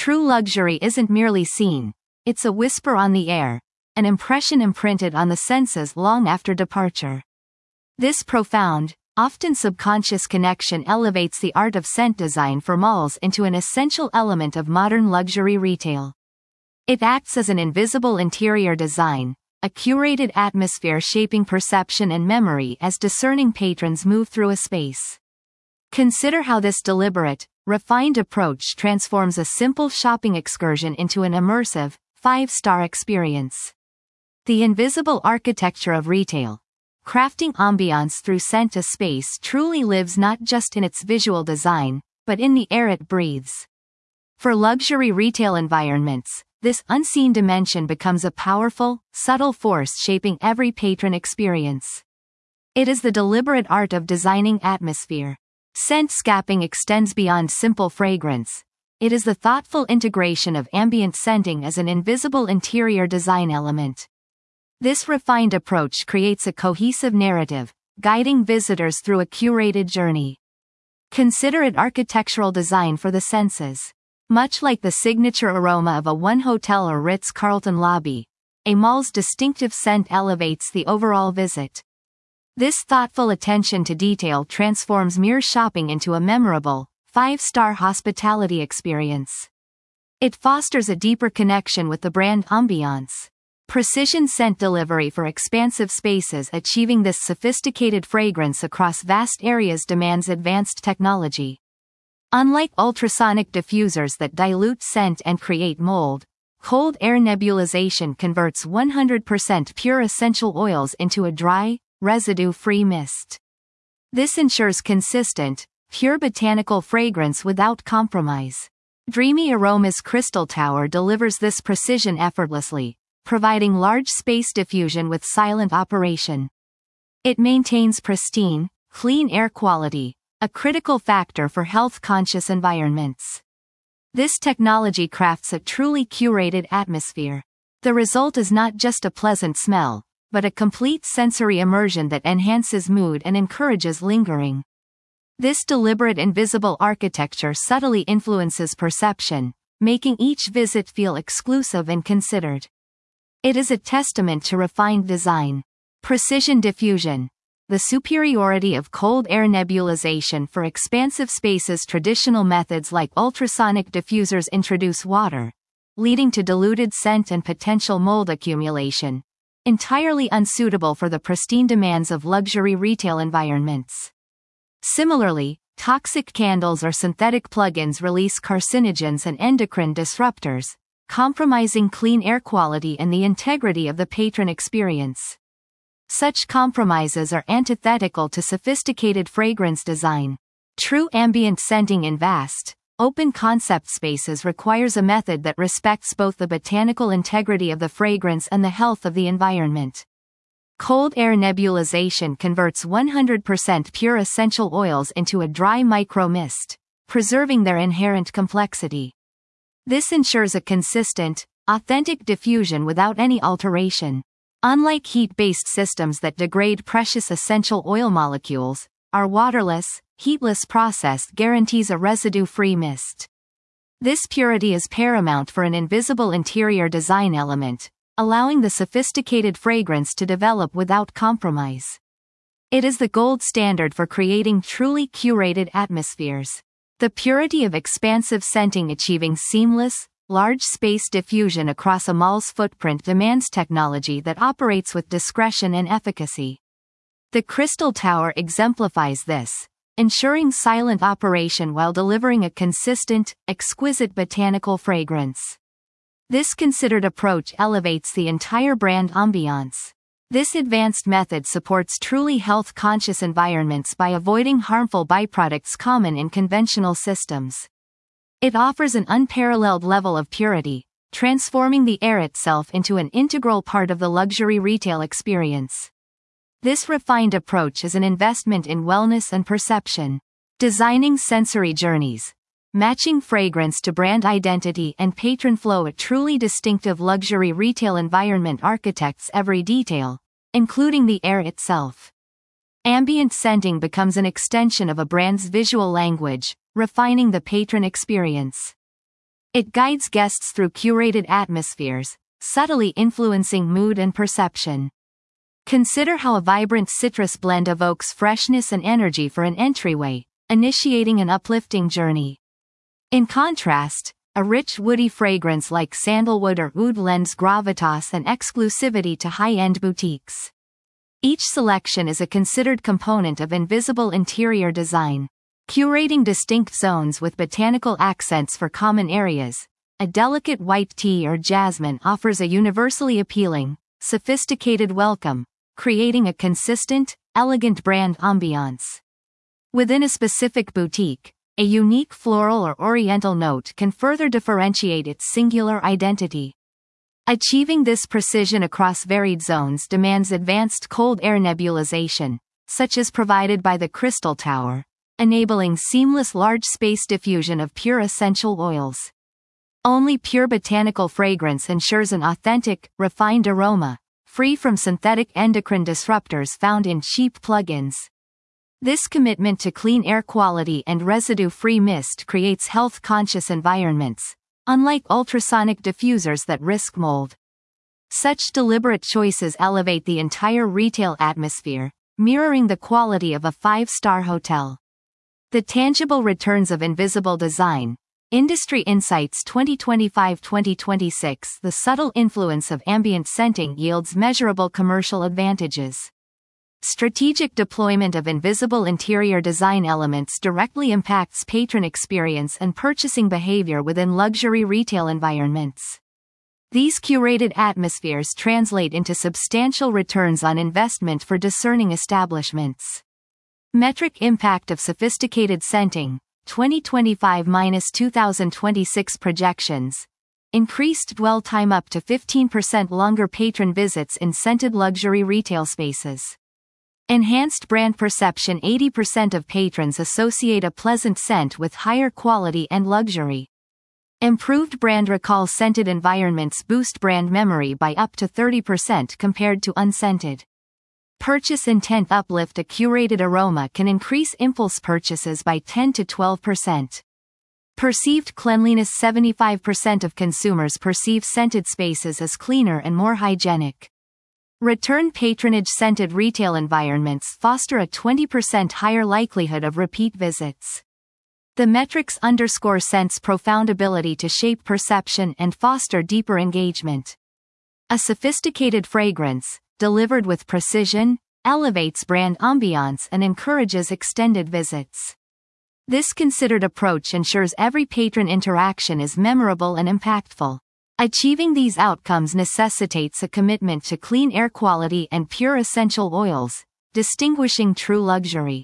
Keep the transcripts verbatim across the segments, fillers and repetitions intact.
True luxury isn't merely seen, it's a whisper on the air, an impression imprinted on the senses long after departure. This profound, often subconscious connection elevates the art of scent design for malls into an essential element of modern luxury retail. It acts as an invisible interior design, a curated atmosphere shaping perception and memory as discerning patrons move through a space. Consider how this deliberate, refined approach transforms a simple shopping excursion into an immersive, five-star experience. The invisible architecture of retail, crafting ambiance through scent to space, truly lives not just in its visual design, but in the air it breathes. For luxury retail environments, this unseen dimension becomes a powerful, subtle force shaping every patron experience. It is the deliberate art of designing atmosphere. Scentscaping extends beyond simple fragrance. It is the thoughtful integration of ambient scenting as an invisible interior design element. This refined approach creates a cohesive narrative, guiding visitors through a curated journey. Consider it architectural design for the senses. Much like the signature aroma of a one hotel or Ritz-Carlton lobby, a mall's distinctive scent elevates the overall visit. This thoughtful attention to detail transforms mere shopping into a memorable, five-star hospitality experience. It fosters a deeper connection with the brand ambiance. Precision scent delivery for expansive spaces. Achieving this sophisticated fragrance across vast areas demands advanced technology. Unlike ultrasonic diffusers that dilute scent and create mold, cold air nebulization converts one hundred percent pure essential oils into a dry, residue-free mist. This ensures consistent, pure botanical fragrance without compromise. Dreamy Aromas Crystal Tower delivers this precision effortlessly, providing large space diffusion with silent operation. It maintains pristine, clean air quality, a critical factor for health-conscious environments. This technology crafts a truly curated atmosphere. The result is not just a pleasant smell, but a complete sensory immersion that enhances mood and encourages lingering. This deliberate invisible architecture subtly influences perception, making each visit feel exclusive and considered. It is a testament to refined design. Precision diffusion. The superiority of cold air nebulization for expansive spaces. Traditional methods like ultrasonic diffusers introduce water, leading to diluted scent and potential mold accumulation, entirely unsuitable for the pristine demands of luxury retail environments. Similarly, toxic candles or synthetic plug-ins release carcinogens and endocrine disruptors, compromising clean air quality and the integrity of the patron experience. Such compromises are antithetical to sophisticated fragrance design. True ambient scenting in vast, open-concept spaces requires a method that respects both the botanical integrity of the fragrance and the health of the environment. Cold air nebulization converts one hundred percent pure essential oils into a dry micro-mist, preserving their inherent complexity. This ensures a consistent, authentic diffusion without any alteration. Unlike heat-based systems that degrade precious essential oil molecules, our waterless, heatless process guarantees a residue-free mist. This purity is paramount for an invisible interior design element, allowing the sophisticated fragrance to develop without compromise. It is the gold standard for creating truly curated atmospheres. The purity of expansive scenting. Achieving seamless, large space diffusion across a mall's footprint demands technology that operates with discretion and efficacy. The Crystal Tower exemplifies this, ensuring silent operation while delivering a consistent, exquisite botanical fragrance. This considered approach elevates the entire brand ambiance. This advanced method supports truly health-conscious environments by avoiding harmful byproducts common in conventional systems. It offers an unparalleled level of purity, transforming the air itself into an integral part of the luxury retail experience. This refined approach is an investment in wellness and perception. Designing sensory journeys, matching fragrance to brand identity and patron flow. A truly distinctive luxury retail environment architects every detail, including the air itself. Ambient scenting becomes an extension of a brand's visual language, refining the patron experience. It guides guests through curated atmospheres, subtly influencing mood and perception. Consider how a vibrant citrus blend evokes freshness and energy for an entryway, initiating an uplifting journey. In contrast, a rich woody fragrance like sandalwood or oud lends gravitas and exclusivity to high-end boutiques. Each selection is a considered component of invisible interior design. Curating distinct zones with botanical accents for common areas, a delicate white tea or jasmine offers a universally appealing, sophisticated welcome, creating a consistent, elegant brand ambiance. Within a specific boutique, a unique floral or oriental note can further differentiate its singular identity. Achieving this precision across varied zones demands advanced cold air nebulization, such as provided by the Crystal Tower, enabling seamless large space diffusion of pure essential oils. Only Pure Botanical fragrance ensures an authentic, refined aroma, free from synthetic endocrine disruptors found in cheap plugins. This commitment to clean air quality and residue-free mist creates health-conscious environments, unlike ultrasonic diffusers that risk mold. Such deliberate choices elevate the entire retail atmosphere, mirroring the quality of a five-star hotel. The tangible returns of invisible design. Industry Insights twenty twenty-five to twenty twenty-six. The subtle influence of ambient scenting yields measurable commercial advantages. Strategic deployment of invisible interior design elements directly impacts patron experience and purchasing behavior within luxury retail environments. These curated atmospheres translate into substantial returns on investment for discerning establishments. Metric impact of sophisticated scenting, twenty twenty-five to twenty twenty-six projections. Increased dwell time up to fifteen percent longer patron visits in scented luxury retail spaces. Enhanced brand perception. eighty percent of patrons associate a pleasant scent with higher quality and luxury. Improved brand recall. Scented environments boost brand memory by up to thirty percent compared to unscented. Purchase intent uplift. A curated aroma can increase impulse purchases by ten to twelve percent. Perceived cleanliness. seventy-five percent of consumers perceive scented spaces as cleaner and more hygienic. Return patronage. Scented retail environments foster a twenty percent higher likelihood of repeat visits. The metrics underscore scent's profound ability to shape perception and foster deeper engagement. A sophisticated fragrance, delivered with precision, elevates brand ambiance and encourages extended visits. This considered approach ensures every patron interaction is memorable and impactful. Achieving these outcomes necessitates a commitment to clean air quality and pure essential oils, distinguishing true luxury.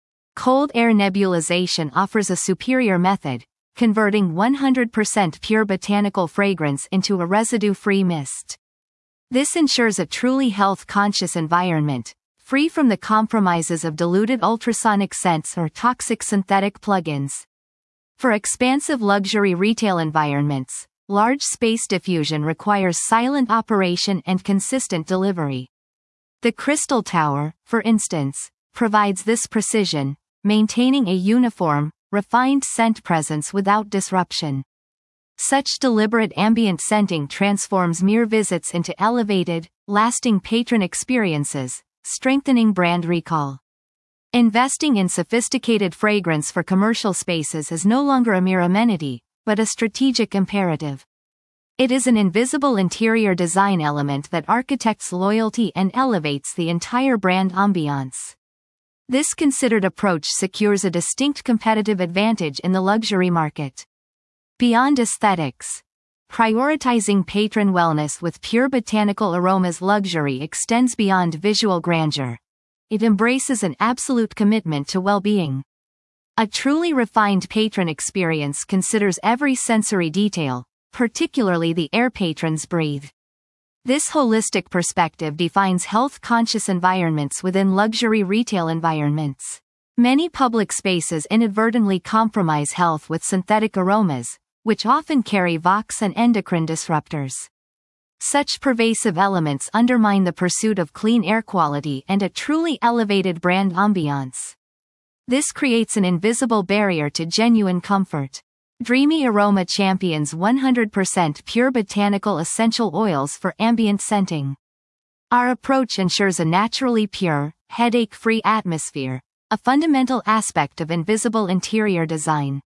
Cold air nebulization offers a superior method, converting one hundred percent pure botanical fragrance into a residue-free mist. This ensures a truly health-conscious environment, free from the compromises of diluted ultrasonic scents or toxic synthetic plugins. For expansive luxury retail environments, large space diffusion requires silent operation and consistent delivery. The Crystal Tower, for instance, provides this precision, maintaining a uniform, refined scent presence without disruption. Such deliberate ambient scenting transforms mere visits into elevated, lasting patron experiences, strengthening brand recall. Investing in sophisticated fragrance for commercial spaces is no longer a mere amenity, but a strategic imperative. It is an invisible interior design element that architects loyalty and elevates the entire brand ambiance. This considered approach secures a distinct competitive advantage in the luxury market. Beyond aesthetics, prioritizing patron wellness with Pure Botanical Aromas luxury extends beyond visual grandeur. It embraces an absolute commitment to well-being. A truly refined patron experience considers every sensory detail, particularly the air patrons breathe. This holistic perspective defines health-conscious environments within luxury retail environments. Many public spaces inadvertently compromise health with synthetic aromas, which often carry vox and endocrine disruptors. Such pervasive elements undermine the pursuit of clean air quality and a truly elevated brand ambiance. This creates an invisible barrier to genuine comfort. Dreamy Aroma champions one hundred percent pure botanical essential oils for ambient scenting. Our approach ensures a naturally pure, headache-free atmosphere, a fundamental aspect of invisible interior design.